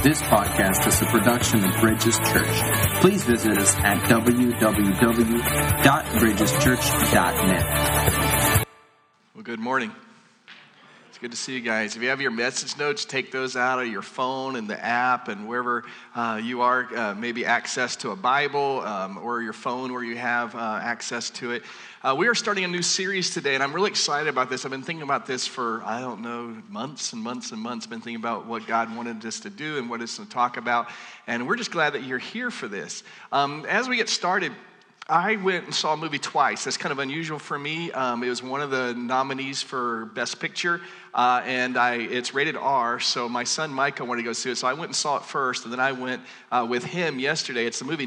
This podcast is a production of Bridges Church. Please visit us at www.bridgeschurch.net. Well, good morning. It's good to see you guys. If you have your message notes, take those out of your phone and the app and wherever you are, maybe access to a Bible or your phone where you have access to it. We are starting a new series today, and I'm really excited about this. I've been thinking about this for, months and months and months. I've been thinking about what God wanted us to do and what it's to talk about, and we're just glad that you're here for this. As we get started, I went and saw a movie twice. That's kind of unusual for me. It was one of the nominees for Best Picture, and it's rated R, so my son Micah wanted to go see it, so I went and saw it first, and then I went with him yesterday. It's the movie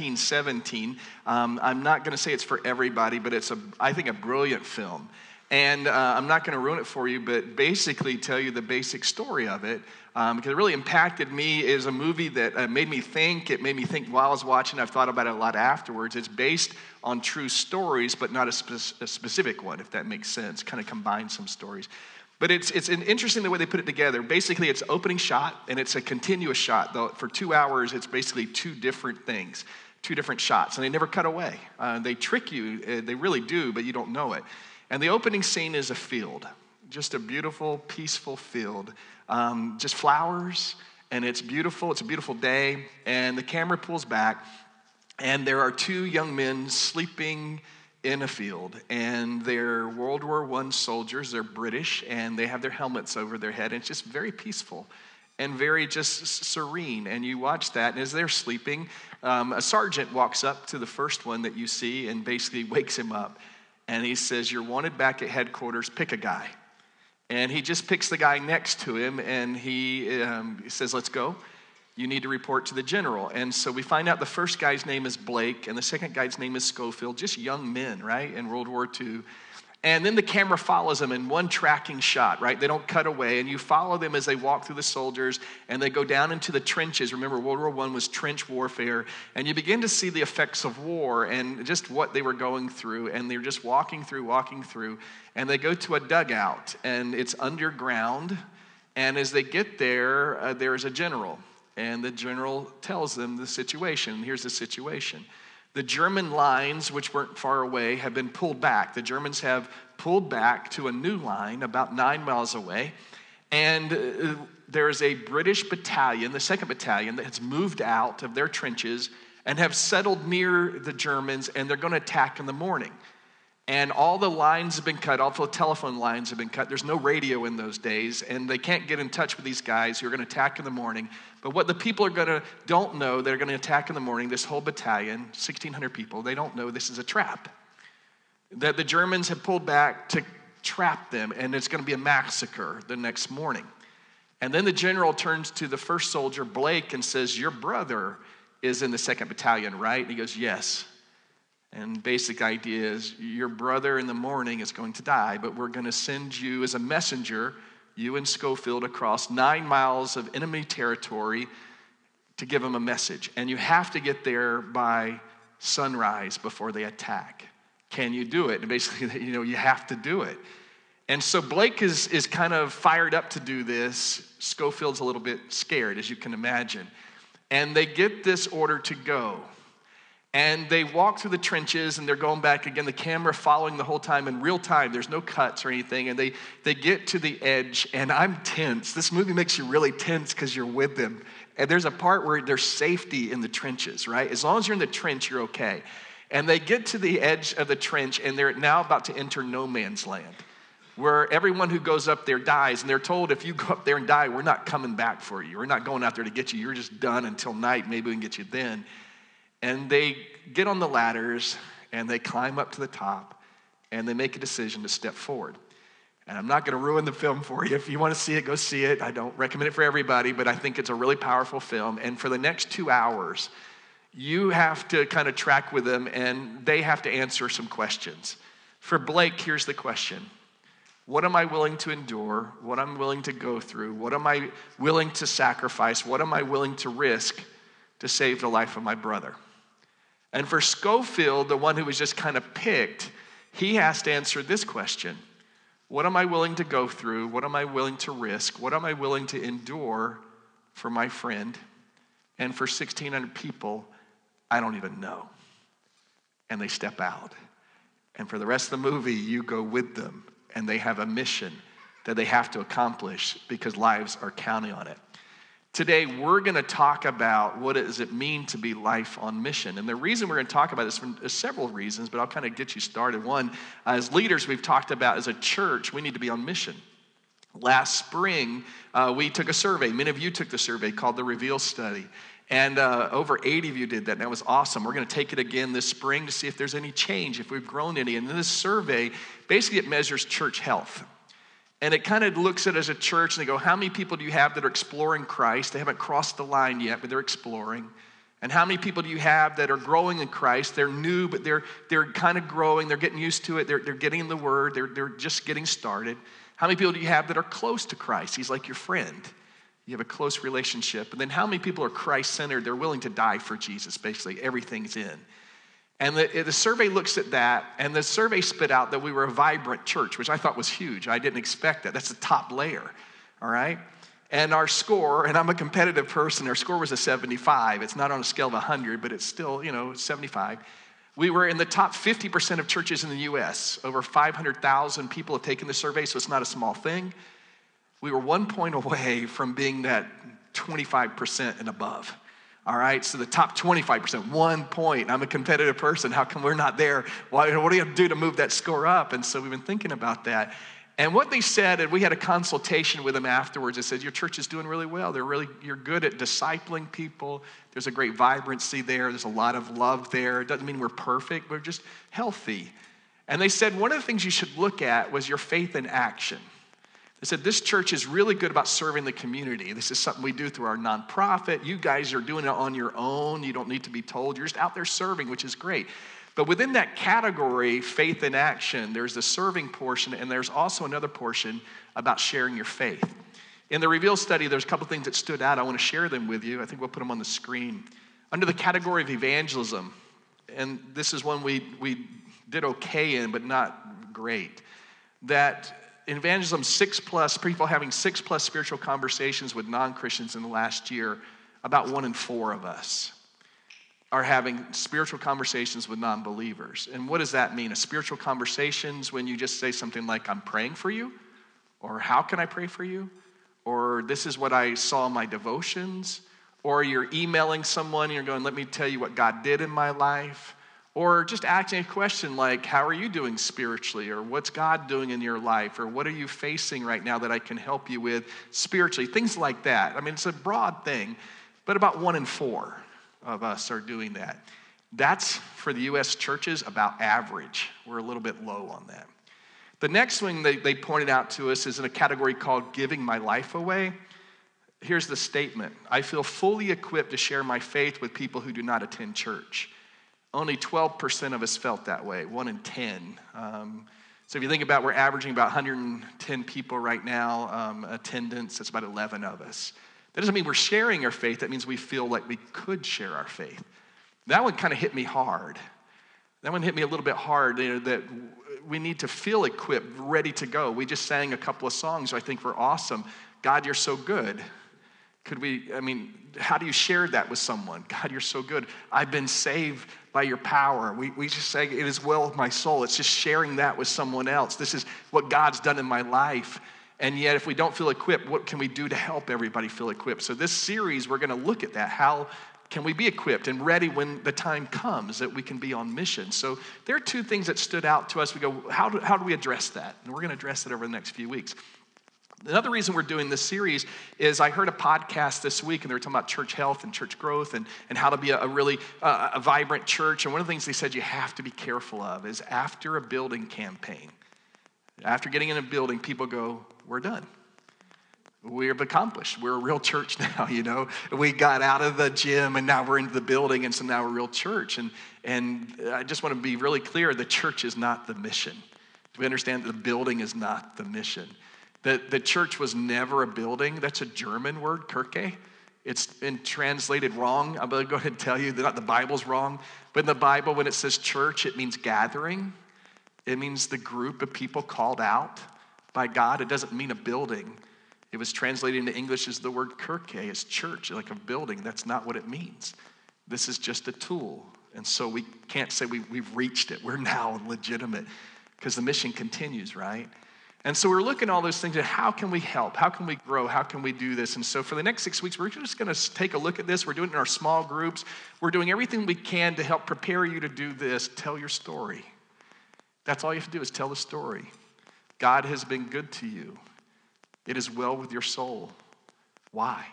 1917. I'm not going to say it's for everybody, but it's, I think, a brilliant film. And I'm not going to ruin it for you, but basically tell you the basic story of it, because it really impacted me. It was a movie that made me think. It made me think while I was watching. I've thought about it a lot afterwards. It's based on true stories, but not a specific one, if that makes sense. Kind of combines some stories. But it's interesting the way they put it together. Basically, it's opening shot, and it's a continuous shot. Though for 2 hours, it's basically two different things, two different shots, and they never cut away. They trick you. They really do, but you don't know it. And the opening scene is a field, just a beautiful, peaceful field, just flowers, and it's beautiful. It's a beautiful day, and the camera pulls back, and there are two young men sleeping in a field, and they're World War I soldiers. They're British, and they have their helmets over their head, and it's just very peaceful and very just serene. And you watch that, and as they're sleeping, a sergeant walks up to the first one that you see and basically wakes him up, and he says, "You're wanted back at headquarters, pick a guy." And he just picks the guy next to him, and he says, "Let's go. You need to report to the general." And so we find out the first guy's name is Blake, and the second guy's name is Schofield, just young men, right, in World War II. And then the camera follows them in one tracking shot, right? They don't cut away, and you follow them as they walk through the soldiers, and they go down into the trenches. Remember, World War I was trench warfare, and you begin to see the effects of war and just what they were going through, and they're just walking through, and they go to a dugout, and it's underground, and as they get there, there's a general. And the general tells them the situation. Here's the situation. The German lines, which weren't far away, have been pulled back. The Germans have pulled back to a new line about 9 miles away. And there is a British battalion, the 2nd Battalion, that has moved out of their trenches and have settled near the Germans, and they're going to attack in the morning. And all the lines have been cut, all the telephone lines have been cut. There's no radio in those days, and they can't get in touch with these guys who are going to attack in the morning. But what the people don't know, they're going to attack in the morning, this whole battalion, 1,600 people, they don't know this is a trap. That the Germans have pulled back to trap them, and it's going to be a massacre the next morning. And then the general turns to the first soldier, Blake, and says, "Your brother is in the 2nd Battalion, right?" And he goes, "Yes." And basic idea is your brother in the morning is going to die, but we're going to send you as a messenger, you and Schofield, across 9 miles of enemy territory to give them a message. And you have to get there by sunrise before they attack. Can you do it? And basically, you have to do it. And so Blake is kind of fired up to do this. Schofield's a little bit scared, as you can imagine. And they get this order to go. And they walk through the trenches, and they're going back again, the camera following the whole time in real time. There's no cuts or anything, and they get to the edge, and I'm tense. This movie makes you really tense because you're with them. And there's a part where there's safety in the trenches, right? As long as you're in the trench, you're okay. And they get to the edge of the trench, and they're now about to enter no man's land, where everyone who goes up there dies. And they're told, if you go up there and die, we're not coming back for you. We're not going out there to get you. You're just done until night. Maybe we can get you then. And they get on the ladders, and they climb up to the top, and they make a decision to step forward. And I'm not going to ruin the film for you. If you want to see it, go see it. I don't recommend it for everybody, but I think it's a really powerful film. And for the next 2 hours, you have to kind of track with them, and they have to answer some questions. For Blake, here's the question. What am I willing to endure? What am I willing to go through? What am I willing to sacrifice? What am I willing to risk to save the life of my brother? And for Schofield, the one who was just kind of picked, he has to answer this question. What am I willing to go through? What am I willing to risk? What am I willing to endure for my friend, and for 1,600 people I don't even know. And they step out. And for the rest of the movie, you go with them, and they have a mission that they have to accomplish because lives are counting on it. Today, we're going to talk about what does it mean to be life on mission. And the reason we're going to talk about this for several reasons, but I'll kind of get you started. One, as leaders, we've talked about as a church, we need to be on mission. Last spring, we took a survey. Many of you took the survey called the Reveal Study. And over 80 of you did that, and that was awesome. We're going to take it again this spring to see if there's any change, if we've grown any. And in this survey, basically it measures church health. And it kind of looks at it as a church, and they go, how many people do you have that are exploring Christ? They haven't crossed the line yet, but they're exploring. And how many people do you have that are growing in Christ? They're new, but they're kind of growing. They're getting used to it. They're getting in the Word. They're just getting started. How many people do you have that are close to Christ? He's like your friend. You have a close relationship. And then how many people are Christ-centered? They're willing to die for Jesus, basically. Everything's in. And the survey looks at that, and the survey spit out that we were a vibrant church, which I thought was huge. I didn't expect that. That's the top layer, all right? And our score, and I'm a competitive person, our score was a 75. It's not on a scale of 100, but it's still, 75. We were in the top 50% of churches in the U.S. Over 500,000 people have taken the survey, so it's not a small thing. We were 1 point away from being that 25% and above. All right, so the top 25%, 1 point. I'm a competitive person. How come we're not there? What do you have to do to move that score up? And so we've been thinking about that. And what they said, and we had a consultation with them afterwards, they said, your church is doing really well. You're good at discipling people. There's a great vibrancy there. There's a lot of love there. It doesn't mean we're perfect. We're just healthy. And they said one of the things you should look at was your faith in action. They said, this church is really good about serving the community. This is something we do through our nonprofit. You guys are doing it on your own. You don't need to be told. You're just out there serving, which is great. But within that category, faith in action, there's the serving portion, and there's also another portion about sharing your faith. In the Reveal study, there's a couple things that stood out. I want to share them with you. I think we'll put them on the screen. Under the category of evangelism, and this is one we did okay in, but not great, that in evangelism, people having 6+ spiritual conversations with non-Christians in the last year, about 1 in 4 of us are having spiritual conversations with non-believers. And what does that mean? A spiritual conversations when you just say something like, I'm praying for you, or how can I pray for you, or this is what I saw in my devotions, or you're emailing someone and you're going, let me tell you what God did in my life. Or just asking a question like, how are you doing spiritually? Or what's God doing in your life? Or what are you facing right now that I can help you with spiritually? Things like that. I mean, it's a broad thing, but about 1 in 4 of us are doing that. That's, for the U.S. churches, about average. We're a little bit low on that. The next thing they pointed out to us is in a category called giving my life away. Here's the statement. I feel fully equipped to share my faith with people who do not attend church. Only 12% of us felt that way, 1 in 10. So if you think about, we're averaging about 110 people right now, attendance, that's about 11 of us. That doesn't mean we're sharing our faith, that means we feel like we could share our faith. That one kind of hit me hard. That one hit me a little bit hard, that we need to feel equipped, ready to go. We just sang a couple of songs I think were awesome. God, you're so good. How do you share that with someone? God, you're so good. I've been saved by your power. We just say, it is well with my soul. It's just sharing that with someone else. This is what God's done in my life. And yet, if we don't feel equipped, what can we do to help everybody feel equipped? So this series, we're going to look at that. How can we be equipped and ready when the time comes that we can be on mission? So there are 2 things that stood out to us. We go, how do we address that? And we're going to address it over the next few weeks. Another reason we're doing this series is I heard a podcast this week, and they were talking about church health and church growth and how to be a really vibrant church. And one of the things they said you have to be careful of is after a building campaign, after getting in a building, people go, we're done. We've accomplished. We're a real church now, We got out of the gym, and now we're into the building, and so now we're a real church. And I just want to be really clear, the church is not the mission. Do we understand that the building is not the mission? The church was never a building. That's a German word, Kirche. It's been translated wrong. I'm going to go ahead and tell you that the Bible's wrong. But in the Bible, when it says church, it means gathering. It means the group of people called out by God. It doesn't mean a building. It was translated into English as the word kirke, as church, like a building. That's not what it means. This is just a tool. And so we can't say we've reached it. We're now legitimate because the mission continues, right? And so we're looking at all those things and how can we help? How can we grow? How can we do this? And so for the next 6 weeks, we're just going to take a look at this. We're doing it in our small groups. We're doing everything we can to help prepare you to do this. Tell your story. That's all you have to do is tell the story. God has been good to you. It is well with your soul. Why?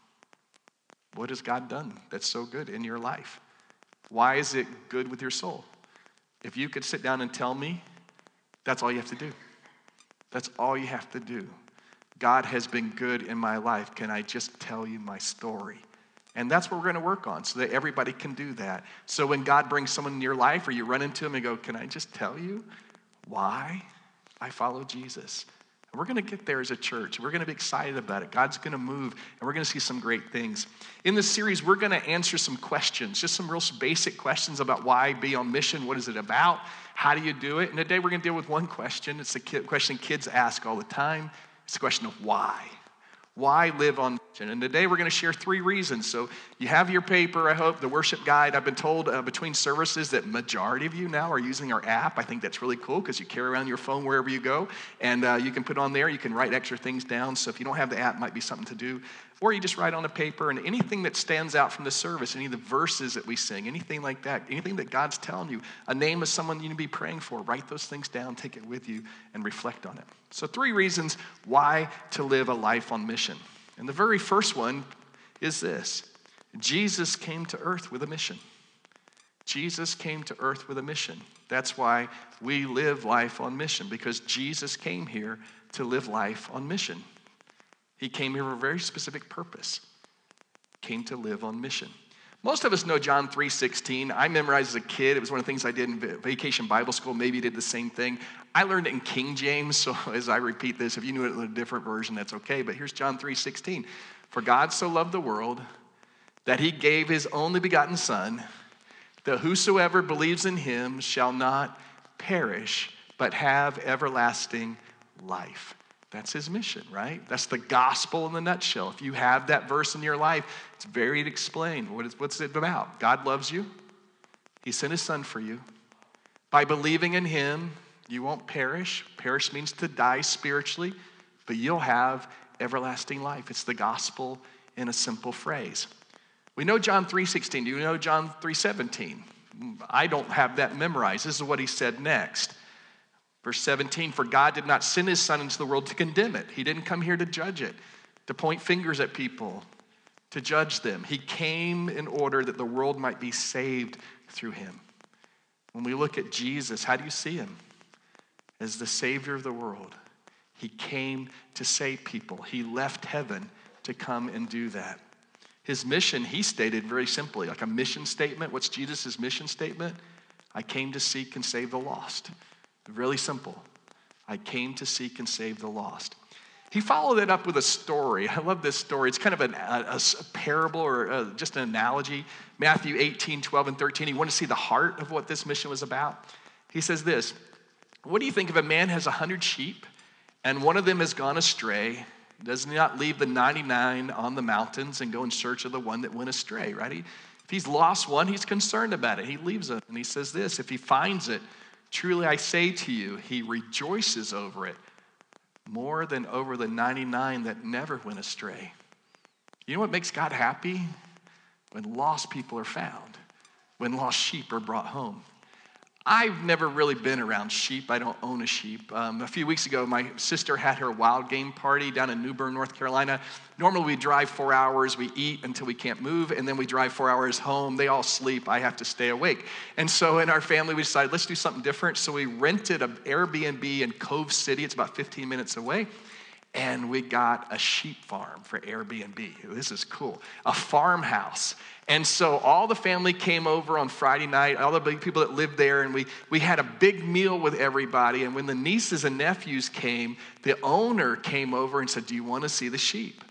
What has God done that's so good in your life? Why is it good with your soul? If you could sit down and tell me, that's all you have to do. That's all you have to do. God has been good in my life. Can I just tell you my story? And that's what we're going to work on so that everybody can do that. So when God brings someone in your life or you run into them and go, can I just tell you why I follow Jesus? And we're going to get there as a church. We're going to be excited about it. God's going to move, and we're going to see some great things. In this series, we're going to answer some questions, just some real basic questions about why be on mission. What is it about? How do you do it? And today we're going to deal with one question. It's a question kids ask all the time. It's the question of why. Why live on mission? And today we're going to share 3 reasons. So you have your paper, I hope, the worship guide. I've been told between services that majority of you now are using our app. I think that's really cool because you carry around your phone wherever you go. And you can put on there. You can write extra things down. So if you don't have the app, it might be something to do. Or you just write on a paper, and anything that stands out from the service, any of the verses that we sing, anything like that, anything that God's telling you, a name of someone you need to be praying for, write those things down, take it with you, and reflect on it. So 3 reasons why to live a life on mission. And the very first one is this. Jesus came to earth with a mission. Jesus came to earth with a mission. That's why we live life on mission, because Jesus came here to live life on mission. He came here for a very specific purpose. Came to live on mission. Most of us know John 3:16. I memorized as a kid. It was one of the things I did in Vacation Bible School. Maybe you did the same thing. I learned it in King James, so as I repeat this, if you knew it in a different version, that's okay. But here's John 3:16. For God so loved the world that he gave his only begotten Son, that whosoever believes in him shall not perish, but have everlasting life. That's his mission, right? That's the gospel in the nutshell. If you have that verse in your life, it's very explained. What's it about? God loves you. He sent his Son for you. By believing in him, you won't perish. Perish means to die spiritually, but you'll have everlasting life. It's the gospel in a simple phrase. We know John 3:16. Do you know John 3:17? I don't have that memorized. This is what he said next. Verse 17, for God did not send his Son into the world to condemn it. He didn't come here to judge it, to point fingers at people, to judge them. He came in order that the world might be saved through him. When we look at Jesus, how do you see him? As the Savior of the world. He came to save people. He left heaven to come and do that. His mission, he stated very simply, like a mission statement. What's Jesus' mission statement? I came to seek and save the lost. Really simple. I came to seek and save the lost. He followed it up with a story. I love this story. It's kind of a parable or just an analogy. Matthew 18, 12, and 13. You want to see the heart of what this mission was about? He says this, what do you think if a man has 100 sheep and one of them has gone astray? Does he not leave the 99 on the mountains and go in search of the one that went astray, right? If he's lost one, he's concerned about it. He leaves it. And he says this, if he finds it, truly I say to you, he rejoices over it more than over the 99 that never went astray. You know what makes God happy? When lost people are found, when lost sheep are brought home. I've never really been around sheep. I don't own a sheep. A few weeks ago, my sister had her wild game party down in New Bern, North Carolina. Normally, we drive 4 hours. We eat until we can't move, and then we drive 4 hours home. They all sleep. I have to stay awake. And so in our family, we decided, let's do something different. So we rented an Airbnb in Cove City. It's about 15 minutes away. And we got a sheep farm for Airbnb. This is cool. A farmhouse. And so all the family came over on Friday night, all the big people that lived there, and we had a big meal with everybody. And when the nieces and nephews came, the owner came over and said, do you want to see the sheep?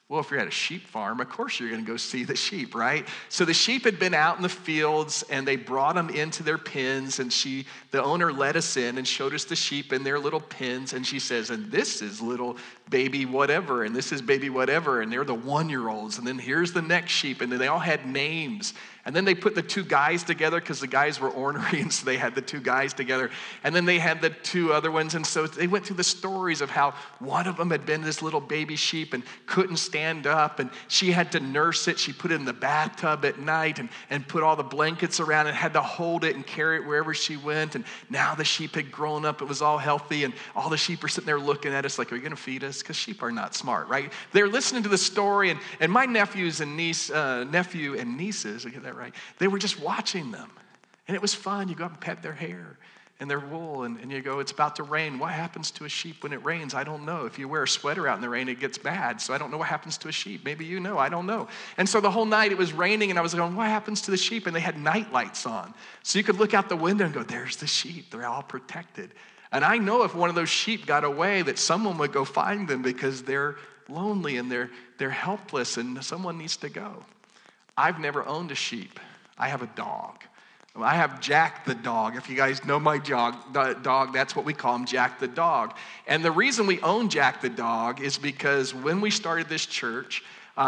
Well, if you're at a sheep farm, of course you're going to go see the sheep, right? So the sheep had been out in the fields, and they brought them into their pens, and the owner let us in and showed us the sheep in their little pens, and she says, and this is little baby whatever, and this is baby whatever, and they're the 1-year-olds, and then here's the next sheep, and then they all had names. And then they put the 2 guys together because the guys were ornery, and so they had the 2 guys together. And then they had the 2 other ones, and so they went through the stories of how one of them had been this little baby sheep and couldn't stand up, and she had to nurse it. She put it in the bathtub at night and put all the blankets around and had to hold it and carry it wherever she went. And now the sheep had grown up. It was all healthy, and all the sheep are sitting there looking at us like, are you going to feed us? Because sheep are not smart, right? They're listening to the story, and my nephew and nieces, I get that right, they were just watching them. And it was fun. You go up and pet their hair and their wool, and you go, it's about to rain. What happens to a sheep when it rains? I don't know. If you wear a sweater out in the rain, it gets bad. So I don't know what happens to a sheep. Maybe you know. I don't know. And so the whole night it was raining, and I was going, what happens to the sheep? And they had night lights on. So you could look out the window and go, there's the sheep. They're all protected. And I know if one of those sheep got away, that someone would go find them because they're lonely and they're helpless, and someone needs to go. I've never owned a sheep. I have a dog. I have Jack the dog. If you guys know my dog, that's what we call him, Jack the dog. And the reason we own Jack the dog is because when we started this church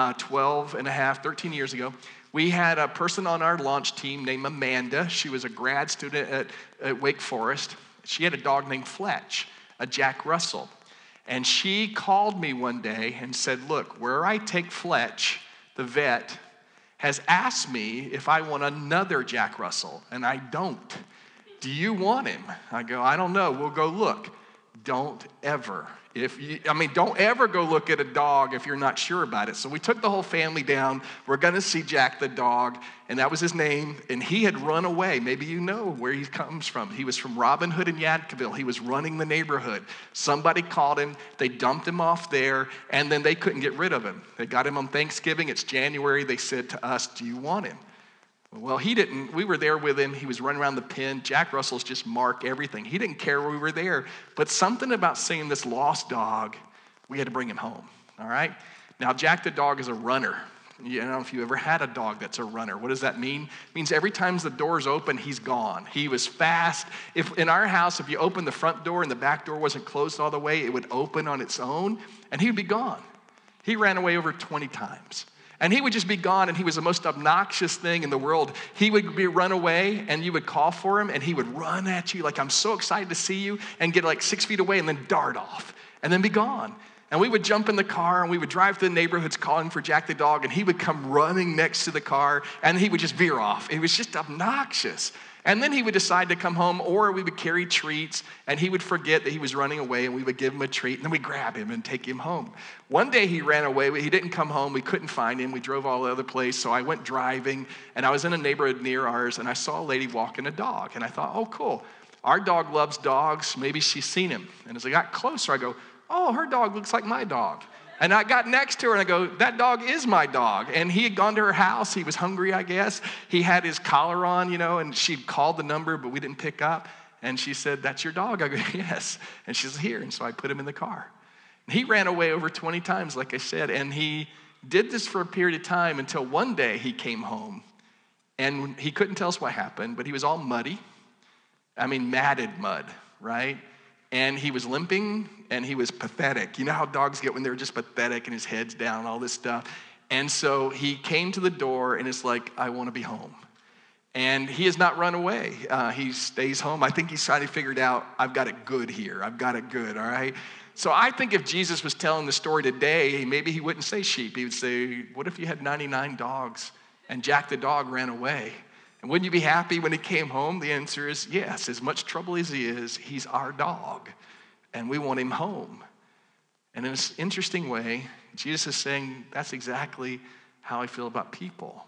13 years ago, we had a person on our launch team named Amanda. She was a grad student at Wake Forest. She had a dog named Fletch, a Jack Russell. And she called me one day and said, look, where I take Fletch, the vet, has asked me if I want another Jack Russell, and I don't. Do you want him? I go, I don't know. We'll go look. Don't ever. Don't ever go look at a dog if you're not sure about it. So we took the whole family down. We're going to see Jack the dog, and that was his name, and he had run away. Maybe you know where he comes from. He was from Robin Hood in Yadkinville. He was running the neighborhood. Somebody called him. They dumped him off there, and then they couldn't get rid of him. They got him on Thanksgiving. It's January. They said to us, do you want him? Well, he didn't. We were there with him. He was running around the pen. Jack Russell's just mark everything. He didn't care we were there. But something about seeing this lost dog, we had to bring him home, all right? Now, Jack the dog is a runner. I don't know if you ever had a dog that's a runner. What does that mean? It means every time the door's open, he's gone. He was fast. If in our house, if you opened the front door and the back door wasn't closed all the way, it would open on its own, and he would be gone. He ran away over 20 times. And he would just be gone, and he was the most obnoxious thing in the world. He would run away, and you would call for him, and he would run at you like, I'm so excited to see you, and get like 6 feet away and then dart off and then be gone. And we would jump in the car, and we would drive through the neighborhoods calling for Jack the dog, and he would come running next to the car, and he would just veer off. It was just obnoxious. And then he would decide to come home, or we would carry treats, and he would forget that he was running away, and we would give him a treat, and then we'd grab him and take him home. One day he ran away. He didn't come home. We couldn't find him. We drove all the other place, so I went driving, and I was in a neighborhood near ours, and I saw a lady walking a dog, and I thought, oh, cool. Our dog loves dogs. Maybe she's seen him. And as I got closer, I go, oh, her dog looks like my dog. And I got next to her and I go, that dog is my dog. And he had gone to her house. He was hungry, I guess. He had his collar on, and she called the number, but we didn't pick up. And she said, that's your dog? I go, yes. And she's here. And so I put him in the car. And he ran away over 20 times, like I said. And he did this for a period of time until one day he came home. And he couldn't tell us what happened, but he was all muddy. Matted mud, right? And he was limping, and he was pathetic. You know how dogs get when they're just pathetic and his head's down and all this stuff? And so he came to the door, and it's like, I want to be home. And he has not run away. He stays home. I think he's trying to figure it out. I've got it good here. I've got it good, all right? So I think if Jesus was telling the story today, maybe he wouldn't say sheep. He would say, what if you had 99 dogs, and Jack the dog ran away? And wouldn't you be happy when he came home? The answer is yes. As much trouble as he is, he's our dog, and we want him home. And in an interesting way, Jesus is saying that's exactly how I feel about people.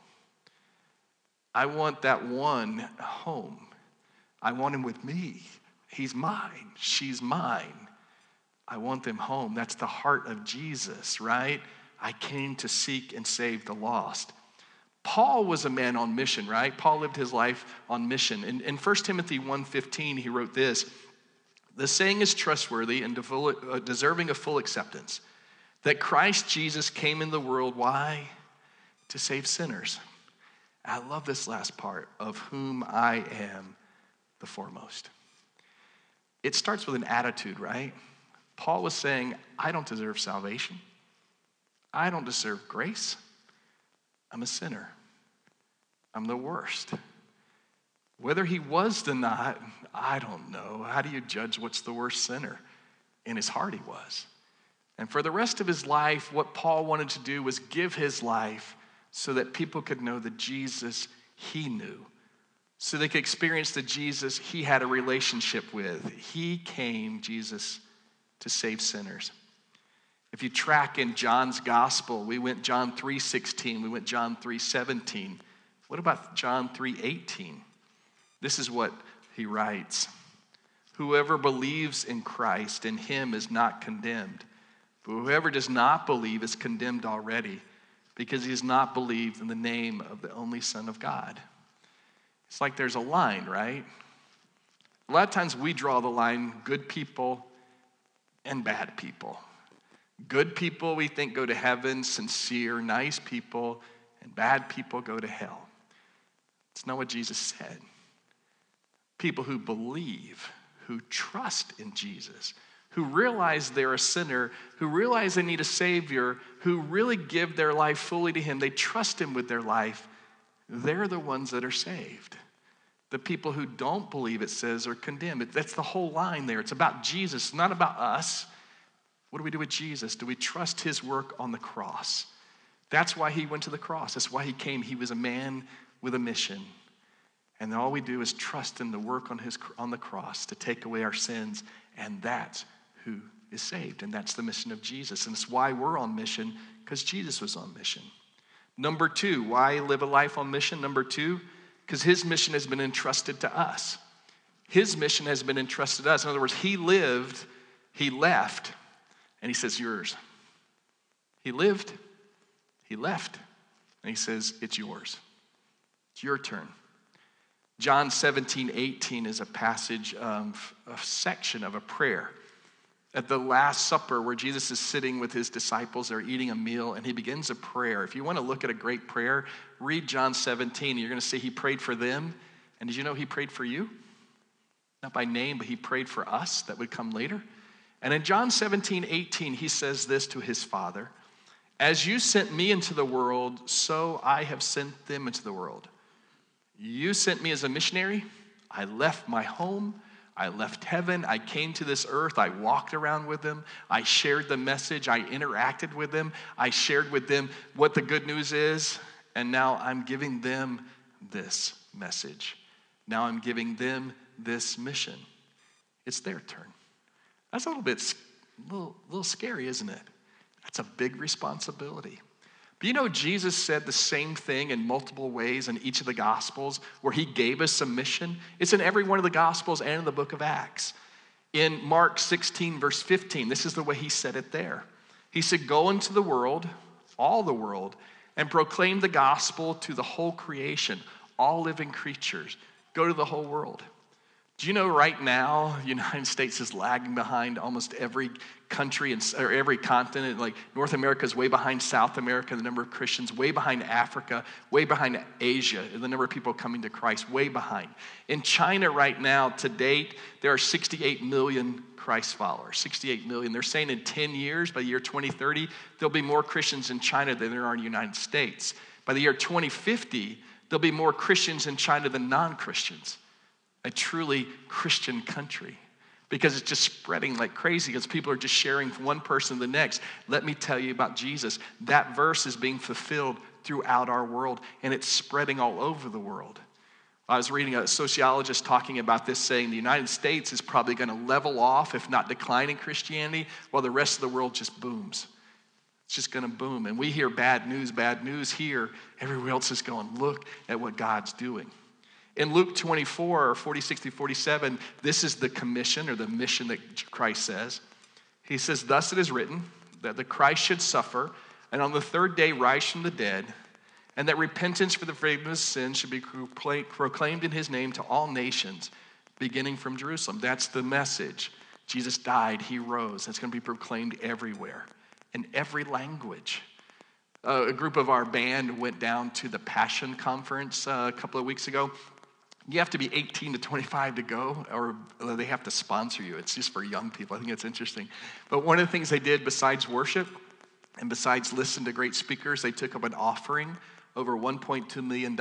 I want that one home. I want him with me. He's mine. She's mine. I want them home. That's the heart of Jesus, right? I came to seek and save the lost. Paul was a man on mission, right? Paul lived his life on mission. In 1 Timothy 1:15, he wrote this, the saying is trustworthy and deserving of full acceptance, That Christ Jesus came in the world, why? To save sinners. I love this last part, of whom I am the foremost. It starts with an attitude, right? Paul was saying, I don't deserve salvation. I don't deserve grace. I'm a sinner. I'm the worst. Whether he was or not, I don't know. How do you judge what's the worst sinner? In his heart, he was. And for the rest of his life, what Paul wanted to do was give his life so that people could know the Jesus he knew, so they could experience the Jesus he had a relationship with. He came, Jesus, to save sinners. If you track in John's gospel, we went John 3:16, we went John 3:17. What about John 3:18? This is what he writes. Whoever believes in Christ, in him is not condemned. But whoever does not believe is condemned already, because he has not believed in the name of the only Son of God. It's like there's a line, right? A lot of times we draw the line, good people and bad people. Good people we think go to heaven, sincere, nice people, and bad people go to hell. It's not what Jesus said. People who believe, who trust in Jesus, who realize they're a sinner, who realize they need a Savior, who really give their life fully to him, they trust him with their life, they're the ones that are saved. The people who don't believe, it says, are condemned. That's the whole line there. It's about Jesus, not about us. What do we do with Jesus? Do we trust his work on the cross? That's why he went to the cross. That's why he came. He was a man with a mission. And all we do is trust in the work on the cross to take away our sins, and that's who is saved. And that's the mission of Jesus. And it's why we're on mission, because Jesus was on mission. Number two, why live a life on mission? Number two, because his mission has been entrusted to us. His mission has been entrusted to us. In other words, he lived, he left, and he says, yours. He lived, he left, and he says, it's yours. It's your turn. John 17:18 is a passage of a section of a prayer. At the Last Supper, where Jesus is sitting with his disciples, they're eating a meal, and he begins a prayer. If you want to look at a great prayer, read John 17. You're going to see he prayed for them. And did you know he prayed for you? Not by name, but he prayed for us that would come later. And in John 17:18, he says this to his Father, as you sent me into the world, so I have sent them into the world. You sent me as a missionary. I left my home. I left heaven. I came to this earth. I walked around with them. I shared the message. I interacted with them. I shared with them what the good news is. And now I'm giving them this message. Now I'm giving them this mission. It's their turn. That's a little scary, isn't it? That's a big responsibility. But you know, Jesus said the same thing in multiple ways in each of the Gospels where he gave us a mission. It's in every one of the Gospels and in the book of Acts. In Mark 16, verse 15, this is the way he said it there. He said, go into the world, all the world, and proclaim the gospel to the whole creation, all living creatures. Go to the whole world. Do you know right now, the United States is lagging behind almost every country or every continent? Like North America is way behind South America, the number of Christians, way behind Africa, way behind Asia, the number of people coming to Christ, way behind. In China right now, to date, there are 68 million Christ followers, 68 million. They're saying in 10 years, by the year 2030, there'll be more Christians in China than there are in the United States. By the year 2050, there'll be more Christians in China than non-Christians. A truly Christian country, because it's just spreading like crazy because people are just sharing from one person to the next. Let me tell you about Jesus. That verse is being fulfilled throughout our world, and it's spreading all over the world. I was reading a sociologist talking about this, saying the United States is probably going to level off, if not decline in Christianity, while the rest of the world just booms. It's just going to boom. And we hear bad news here. Everywhere else is going, look at what God's doing. In Luke 24, 46 through 47, this is the commission or the mission that Christ says. He says, thus it is written that the Christ should suffer and on the third day rise from the dead, and that repentance for the forgiveness of sins should be proclaimed in his name to all nations, beginning from Jerusalem. That's the message. Jesus died, he rose. That's going to be proclaimed everywhere. in every language. A group of our band went down to the Passion Conference a couple of weeks ago. You have to be 18 to 25 to go, or they have to sponsor you. It's just for young people. I think it's interesting. But one of the things they did besides worship and besides listen to great speakers, they took up an offering over $1.2 million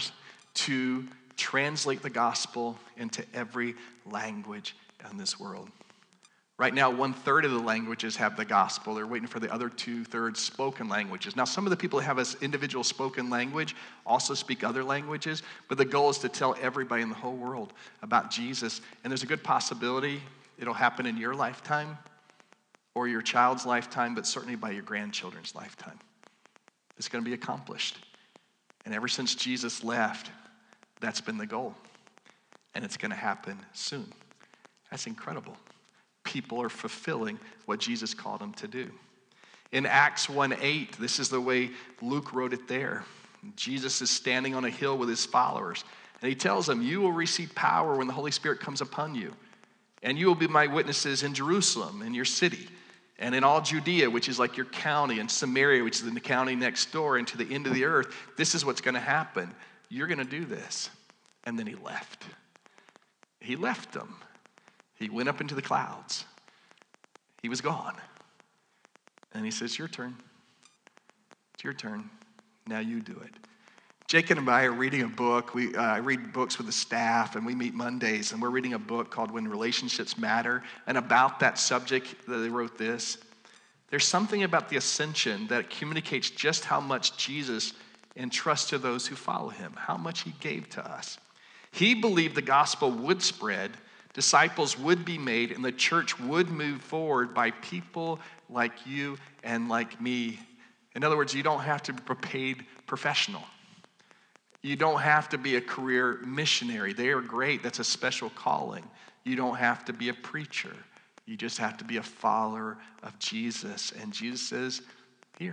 to translate the gospel into every language in this world. Right now, 1/3 of the languages have the gospel. They're waiting for the other 2/3 spoken languages. Now, some of the people who have an individual spoken language also speak other languages, but the goal is to tell everybody in the whole world about Jesus. And there's a good possibility it'll happen in your lifetime or your child's lifetime, but certainly by your grandchildren's lifetime. It's going to be accomplished. And ever since Jesus left, that's been the goal. And it's going to happen soon. That's incredible. People are fulfilling what Jesus called them to do. In Acts 1:8, this is the way Luke wrote it there. Jesus is standing on a hill with his followers, and he tells them, you will receive power when the Holy Spirit comes upon you, and you will be my witnesses in Jerusalem, in your city, and in all Judea, which is like your county, and Samaria, which is in the county next door, and to the end of the earth. This is what's going to happen. You're going to do this. And then he left. He left them. He went up into the clouds. He was gone. And he says, your turn. It's your turn. Now you do it. Jacob and I are reading a book. I read books with the staff, and we meet Mondays, and we're reading a book called When Relationships Matter. And about that subject, they wrote this. There's something about the ascension that communicates just how much Jesus entrusts to those who follow him, how much he gave to us. He believed the gospel would spread, disciples would be made, and the church would move forward by people like you and like me. In other words, you don't have to be a paid professional. You don't have to be a career missionary. They are great. That's a special calling. You don't have to be a preacher. You just have to be a follower of Jesus. And Jesus says, here,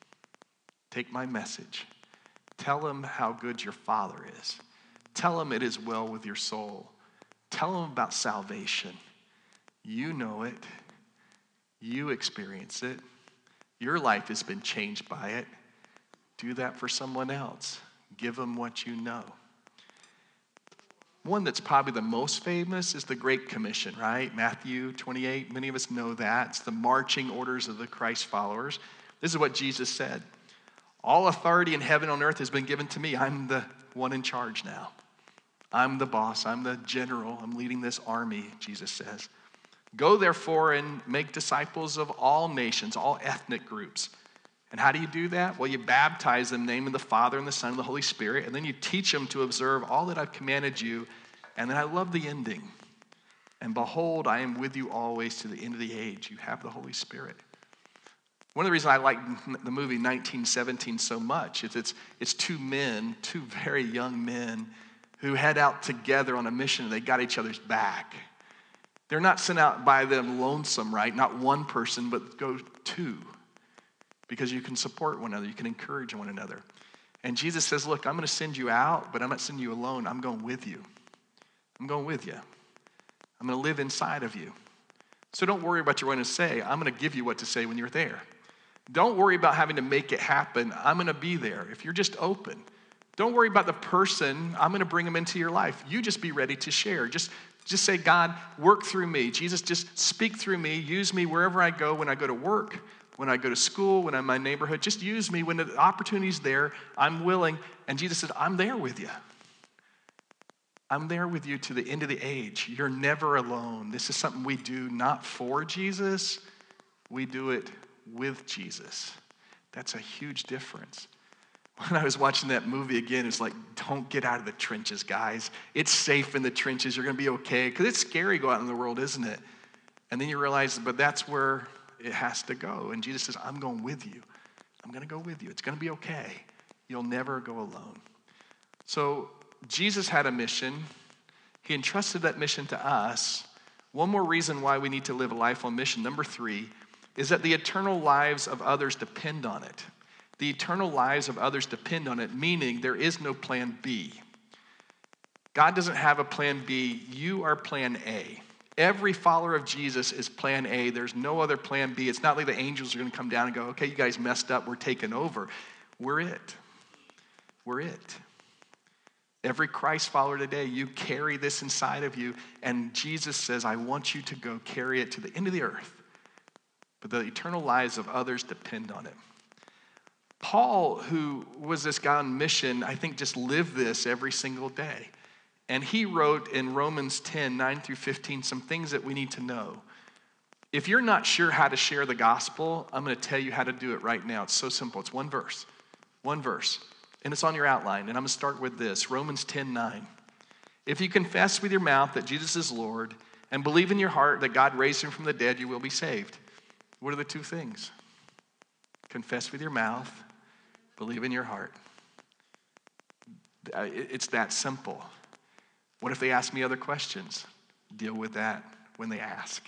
take my message. Tell them how good your Father is. Tell them it is well with your soul. Tell them about salvation. You know it. You experience it. Your life has been changed by it. Do that for someone else. Give them what you know. One that's probably the most famous is the Great Commission, right? Matthew 28, many of us know that. It's the marching orders of the Christ followers. This is what Jesus said. All authority in heaven and on earth has been given to me. I'm the one in charge now. I'm the boss. I'm the general. I'm leading this army, Jesus says. Go, therefore, and make disciples of all nations, all ethnic groups. And how do you do that? Well, you baptize them in the name of the Father and the Son and the Holy Spirit, and then you teach them to observe all that I've commanded you. And then I love the ending. And behold, I am with you always to the end of the age. You have the Holy Spirit. One of the reasons I like the movie 1917 so much is it's two very young men, who head out together on a mission, and they got each other's back. They're not sent out by them lonesome, right? Not one person, but go two. Because you can support one another. You can encourage one another. And Jesus says, look, I'm going to send you out, but I'm not sending you alone. I'm going with you. I'm going with you. I'm going to live inside of you. So don't worry about what you're going to say. I'm going to give you what to say when you're there. Don't worry about having to make it happen. I'm going to be there if you're just open. Don't worry about the person. I'm going to bring them into your life. You just be ready to share. Just say, God, work through me. Jesus, just speak through me. Use me wherever I go, when I go to work, when I go to school, when I'm in my neighborhood. Just use me. When the opportunity's there, I'm willing. And Jesus said, I'm there with you. I'm there with you to the end of the age. You're never alone. This is something we do not for Jesus. We do it with Jesus. That's a huge difference. When I was watching that movie again, it's like, don't get out of the trenches, guys. It's safe in the trenches. You're going to be okay. Because it's scary to go out in the world, isn't it? And then you realize, but that's where it has to go. And Jesus says, I'm going with you. I'm going to go with you. It's going to be okay. You'll never go alone. So Jesus had a mission. He entrusted that mission to us. One more reason why we need to live a life on mission, number 3, is that the eternal lives of others depend on it. The eternal lives of others depend on it, meaning there is no plan B. God doesn't have a plan B. You are plan A. Every follower of Jesus is plan A. There's no other plan B. It's not like the angels are going to come down and go, okay, you guys messed up. We're taking over. We're it. We're it. Every Christ follower today, you carry this inside of you. And Jesus says, I want you to go carry it to the end of the earth. But the eternal lives of others depend on it. Paul, who was this guy on mission, I think just lived this every single day. And he wrote in Romans 10, 9 through 15, some things that we need to know. If you're not sure how to share the gospel, I'm going to tell you how to do it right now. It's so simple. It's one verse. And it's on your outline. And I'm going to start with this, Romans 10, 9. If you confess with your mouth that Jesus is Lord and believe in your heart that God raised him from the dead, you will be saved. What are the two things? Confess with your mouth, believe in your heart. It's that simple. What if they ask me other questions? Deal with that when they ask.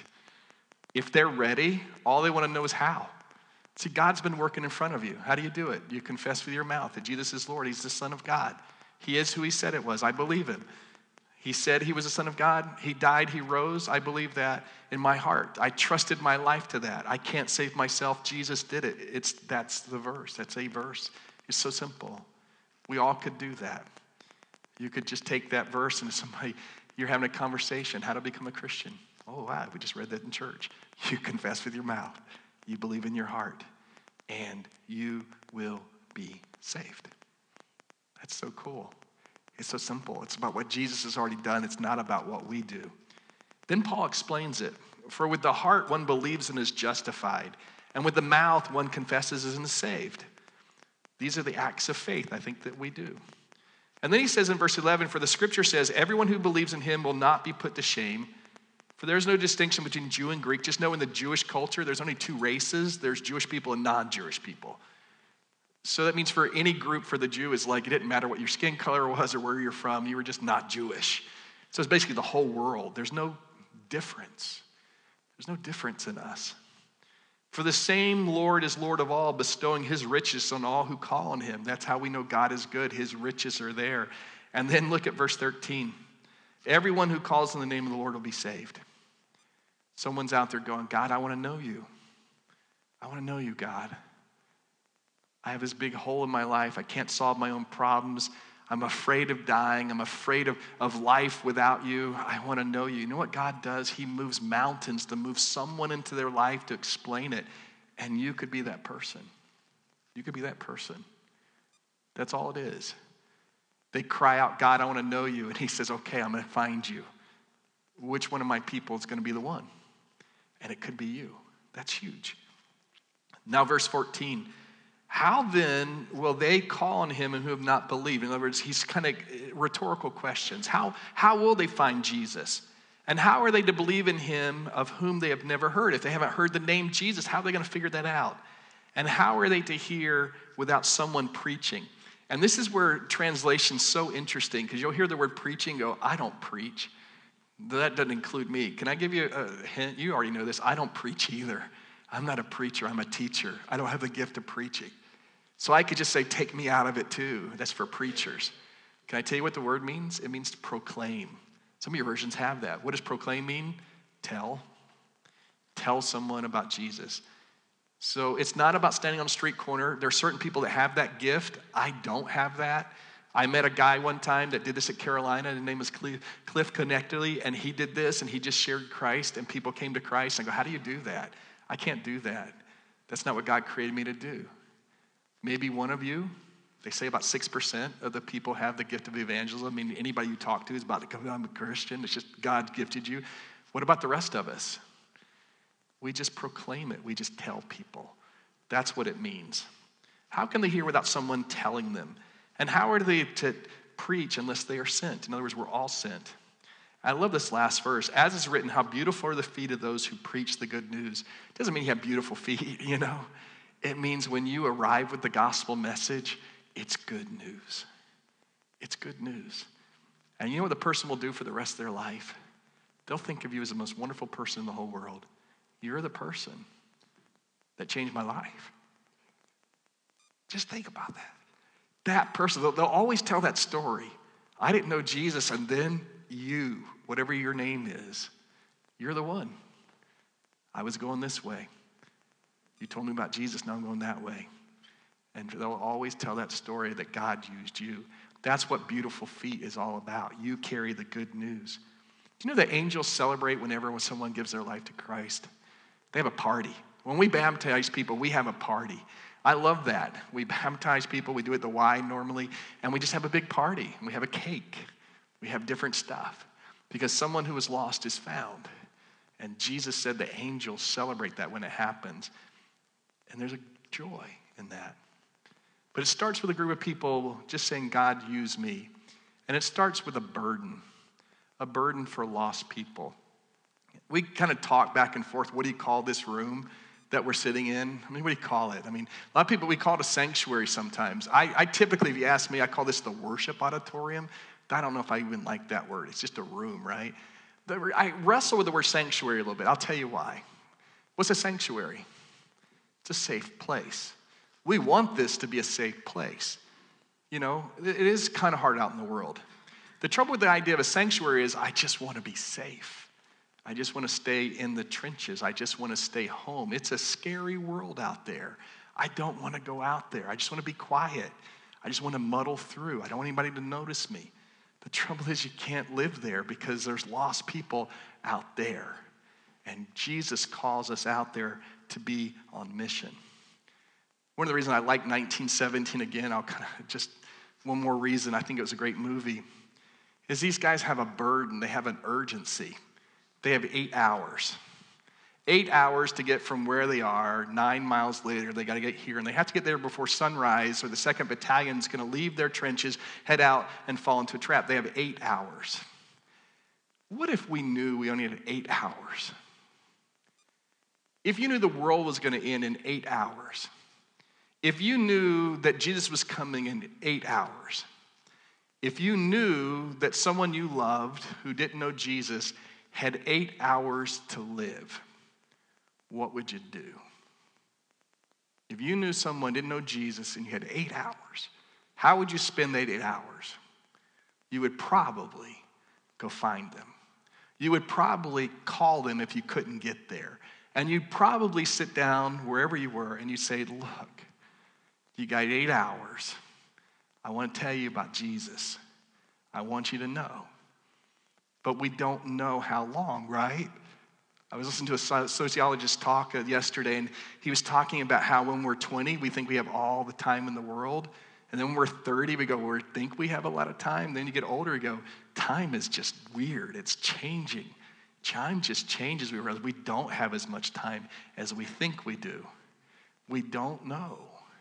If they're ready, all they want to know is how. See, God's been working in front of you. How do you do it? You confess with your mouth that Jesus is Lord. He's the Son of God. He is who he said it was. I believe him. He said he was the Son of God. He died. He rose. I believe that in my heart. I trusted my life to that. I can't save myself. Jesus did it. That's the verse. That's a verse. It's so simple. We all could do that. You could just take that verse and you're having a conversation. How to become a Christian. Oh, wow, we just read that in church. You confess with your mouth. You believe in your heart. And you will be saved. That's so cool. It's so simple. It's about what Jesus has already done. It's not about what we do. Then Paul explains it. For with the heart one believes and is justified. And with the mouth one confesses and is saved. These are the acts of faith, I think, that we do. And then he says in verse 11, for the scripture says, everyone who believes in him will not be put to shame. For there is no distinction between Jew and Greek. Just know in the Jewish culture, there's only two races. There's Jewish people and non-Jewish people. So that means for any group, for the Jew, it's like it didn't matter what your skin color was or where you're from. You were just not Jewish. So it's basically the whole world. There's no difference. There's no difference in us. For the same Lord is Lord of all, bestowing his riches on all who call on him. That's how we know God is good. His riches are there. And then look at verse 13. Everyone who calls on the name of the Lord will be saved. Someone's out there going, God, I want to know you. I want to know you, God. I have this big hole in my life. I can't solve my own problems. I'm afraid of dying. I'm afraid of life without you. I want to know you. You know what God does? He moves mountains to move someone into their life to explain it. And you could be that person. You could be that person. That's all it is. They cry out, God, I want to know you. And he says, okay, I'm going to find you. Which one of my people is going to be the one? And it could be you. That's huge. Now verse 14. How then will they call on him who have not believed? In other words, he's kind of rhetorical questions. How will they find Jesus? And how are they to believe in him of whom they have never heard? If they haven't heard the name Jesus, how are they going to figure that out? And how are they to hear without someone preaching? And this is where translation's so interesting, because you'll hear the word preaching go, I don't preach. That doesn't include me. Can I give you a hint? You already know this. I don't preach either. I'm not a preacher. I'm a teacher. I don't have the gift of preaching. So I could just say, take me out of it too. That's for preachers. Can I tell you what the word means? It means to proclaim. Some of your versions have that. What does proclaim mean? Tell. Tell someone about Jesus. So it's not about standing on a street corner. There are certain people that have that gift. I don't have that. I met a guy one time that did this at Carolina. His name was Cliff Connectly, and he did this, and he just shared Christ, and people came to Christ. I go, how do you do that? I can't do that. That's not what God created me to do. Maybe one of you, they say about 6% of the people have the gift of evangelism. I mean, anybody you talk to is about to become a Christian. It's just God gifted you. What about the rest of us? We just proclaim it. We just tell people. That's what it means. How can they hear without someone telling them? And how are they to preach unless they are sent? In other words, we're all sent. I love this last verse. As is written, how beautiful are the feet of those who preach the good news. It doesn't mean you have beautiful feet, you know. It means when you arrive with the gospel message, it's good news. It's good news. And you know what the person will do for the rest of their life? They'll think of you as the most wonderful person in the whole world. You're the person that changed my life. Just think about that. That person, they'll always tell that story. I didn't know Jesus, and then you, whatever your name is, You're the one. I was going this way. You told me about Jesus, now I'm going that way. And they'll always tell that story that God used you. That's what Beautiful Feet is all about. You carry the good news. Do you know that angels celebrate whenever someone gives their life to Christ? They have a party. When we baptize people, we have a party. I love that. We baptize people, we do it the Y normally, and we just have a big party. We have a cake. We have different stuff. Because someone who was lost is found. And Jesus said the angels celebrate that when it happens. And there's a joy in that. But it starts with a group of people just saying, God, use me. And it starts with a burden for lost people. We kind of talk back and forth, what do you call this room that we're sitting in? I mean, what do you call it? I mean, a lot of people, we call it a sanctuary sometimes. I typically, if you ask me, I call this the worship auditorium. I don't know if I even like that word. It's just a room, right? I wrestle with the word sanctuary a little bit. I'll tell you why. What's a sanctuary? It's a safe place. We want this to be a safe place. You know, it is kind of hard out in the world. The trouble with the idea of a sanctuary is I just want to be safe. I just want to stay in the trenches. I just want to stay home. It's a scary world out there. I don't want to go out there. I just want to be quiet. I just want to muddle through. I don't want anybody to notice me. The trouble is you can't live there because there's lost people out there. And Jesus calls us out there to be on mission. One of the reasons I like 1917 again, I'll kind of just, one more reason I think it was a great movie, is these guys have a burden. They have an urgency. They have 8 hours. 8 hours to get from where they are. 9 miles later, they got to get here. And they have to get there before sunrise, or the 2nd Battalion is going to leave their trenches, head out, and fall into a trap. They have 8 hours. What if we knew we only had 8 hours? If you knew the world was going to end in 8 hours, if you knew that Jesus was coming in 8 hours, if you knew that someone you loved who didn't know Jesus had 8 hours to live, what would you do? If you knew someone didn't know Jesus and you had 8 hours, how would you spend that 8 hours? You would probably go find them. You would probably call them if you couldn't get there. And you'd probably sit down wherever you were and you'd say, look, you got 8 hours. I want to tell you about Jesus. I want you to know. But we don't know how long, right? I was listening to a sociologist talk yesterday, and he was talking about how when we're 20, we think we have all the time in the world. And then when we're 30, we go, we think we have a lot of time. Then you get older, you go, time is just weird. It's changing. Time just changes. We realize we don't have as much time as we think we do. We don't know.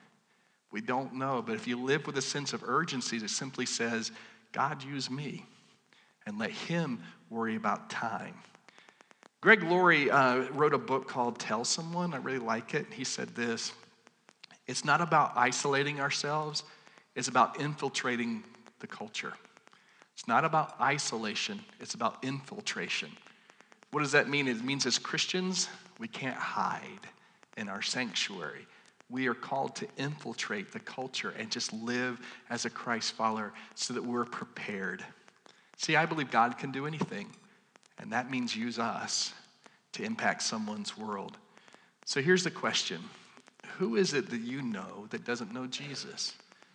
We don't know. But if you live with a sense of urgency that simply says, God, use me, and let him worry about time. Greg Laurie wrote a book called Tell Someone. I really like it. He said this, it's not about isolating ourselves. It's about infiltrating the culture. It's not about isolation. It's about infiltration. What does that mean? It means as Christians, we can't hide in our sanctuary. We are called to infiltrate the culture and just live as a Christ follower so that we're prepared. See, I believe God can do anything, and that means use us to impact someone's world. So here's the question. Who is it that you know that doesn't know Jesus?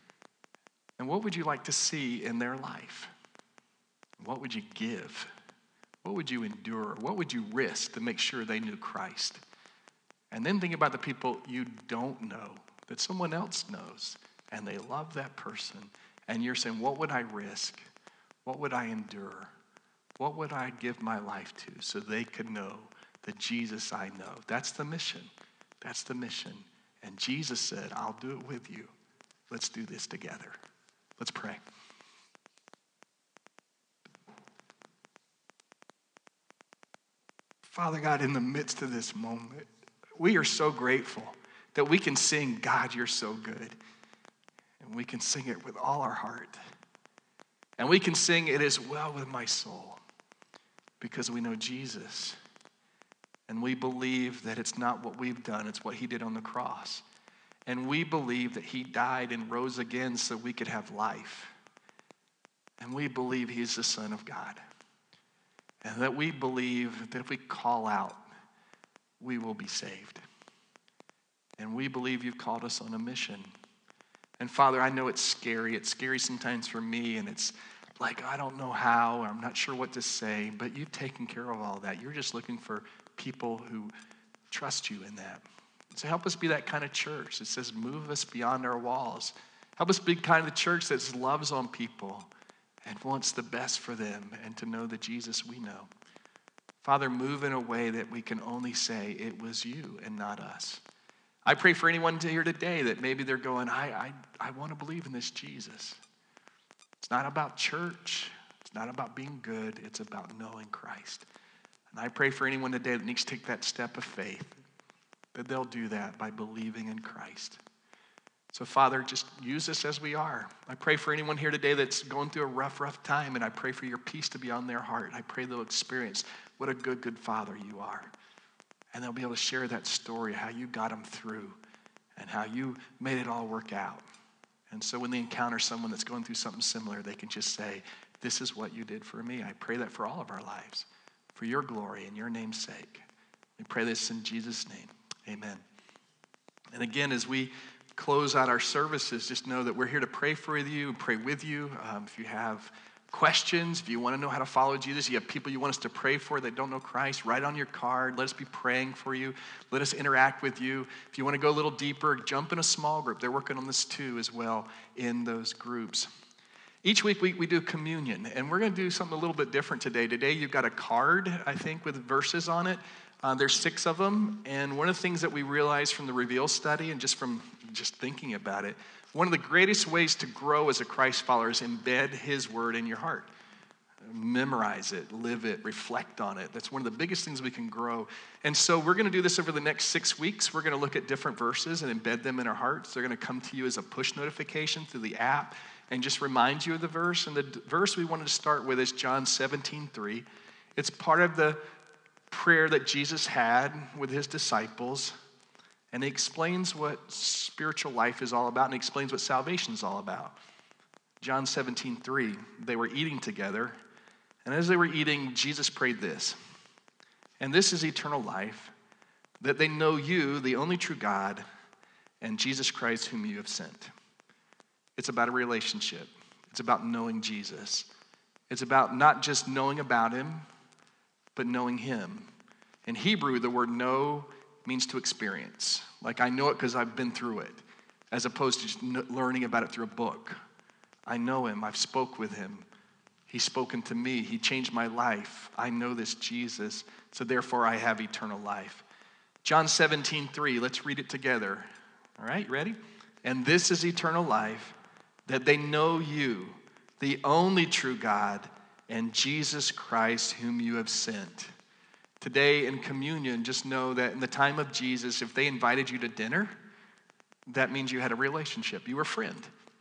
And what would you like to see in their life? What would you give? What would you endure? What would you risk to make sure they knew Christ? And then think about the people you don't know, that someone else knows, and they love that person. And you're saying, what would I risk? What would I endure? What would I give my life to so they could know the Jesus I know? That's the mission. That's the mission. And Jesus said, I'll do it with you. Let's do this together. Let's pray. Father God, in the midst of this moment, we are so grateful that we can sing, God, you're so good. And we can sing it with all our heart. And we can sing, it is well with my soul, because we know Jesus. And we believe that it's not what we've done, it's what he did on the cross. And we believe that he died and rose again so we could have life. And we believe he's the Son of God. and that we believe that if we call out, we will be saved. And we believe you've called us on a mission. And Father, I know it's scary. It's scary sometimes for me, and it's like, I don't know how, I'm not sure what to say, but you've taken care of all that. You're just looking for people who trust you in that. So help us be that kind of church that says, move us beyond our walls. Help us be kind of the church that loves on people and wants the best for them and to know the Jesus we know. Father, move in a way that we can only say it was you and not us. I pray for anyone here today that maybe they're going, I want to believe in this Jesus. It's not about church. It's not about being good. It's about knowing Christ. And I pray for anyone today that needs to take that step of faith, that they'll do that by believing in Christ. So Father, just use us as we are. I pray for anyone here today that's going through a rough time, and I pray for your peace to be on their heart. I pray they'll experience what a good Father you are. And they'll be able to share that story, how you got them through and how you made it all work out. And so when they encounter someone that's going through something similar, they can just say, this is what you did for me. I pray that for all of our lives, for your glory and your name's sake. We pray this in Jesus' name. Amen. And again, as we close out our services, just know that we're here to pray for you, pray with you. If you have questions, if you want to know how to follow Jesus, you have people you want us to pray for that don't know Christ, write on your card. Let us be praying for you. Let us interact with you. If you want to go a little deeper, jump in a small group. They're working on this too as well in those groups. Each week we do communion, and we're going to do something a little bit different today. Today you've got a card, I think, with verses on it. There's 6 of them, and one of the things that we realized from the Reveal study and just from thinking about it, one of the greatest ways to grow as a Christ follower is embed his word in your heart. Memorize it, live it, reflect on it. That's one of the biggest things we can grow. And so we're going to do this over the next 6 weeks. We're going to look at different verses and embed them in our hearts. They're going to come to you as a push notification through the app and just remind you of the verse. And the verse we wanted to start with is John 17:3. It's part of the prayer that Jesus had with his disciples. And he explains what spiritual life is all about, and he explains what salvation is all about. John 17:3, they were eating together, and as they were eating, Jesus prayed this, and this is eternal life, that they know you, the only true God, and Jesus Christ whom you have sent. It's about a relationship. It's about knowing Jesus. It's about not just knowing about him, but knowing him. In Hebrew, the word know means to experience. Like I know it because I've been through it, as opposed to just learning about it through a book. I know him. I've spoke with him. He's spoken to me. He changed my life. I know this Jesus, so therefore I have eternal life. John 17:3, let's read it together. All right, ready? And this is eternal life, that they know you, the only true God, and Jesus Christ whom you have sent. Today in communion, just know that in the time of Jesus, if they invited you to dinner, that means you had a relationship. You were a friend.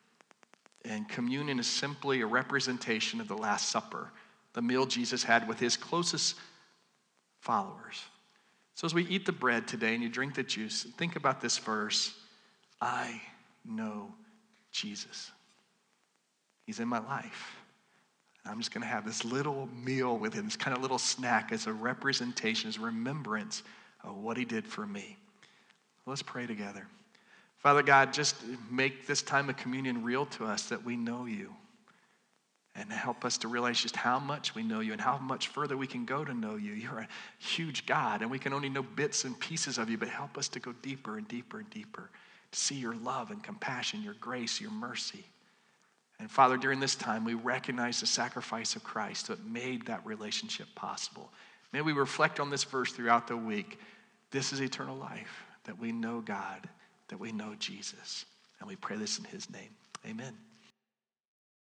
And communion is simply a representation of the Last Supper, the meal Jesus had with his closest followers. So as we eat the bread today and you drink the juice, think about this verse. I know Jesus. He's in my life. I'm just going to have this little meal with him, this kind of little snack as a representation, as a remembrance of what he did for me. Let's pray together. Father God, just make this time of communion real to us that we know you, and help us to realize just how much we know you and how much further we can go to know you. You're a huge God, and we can only know bits and pieces of you, but help us to go deeper and deeper and deeper, to see your love and compassion, your grace, your mercy. And Father, during this time, we recognize the sacrifice of Christ that made that relationship possible. May we reflect on this verse throughout the week. This is eternal life, that we know God, that we know Jesus. And we pray this in his name. Amen.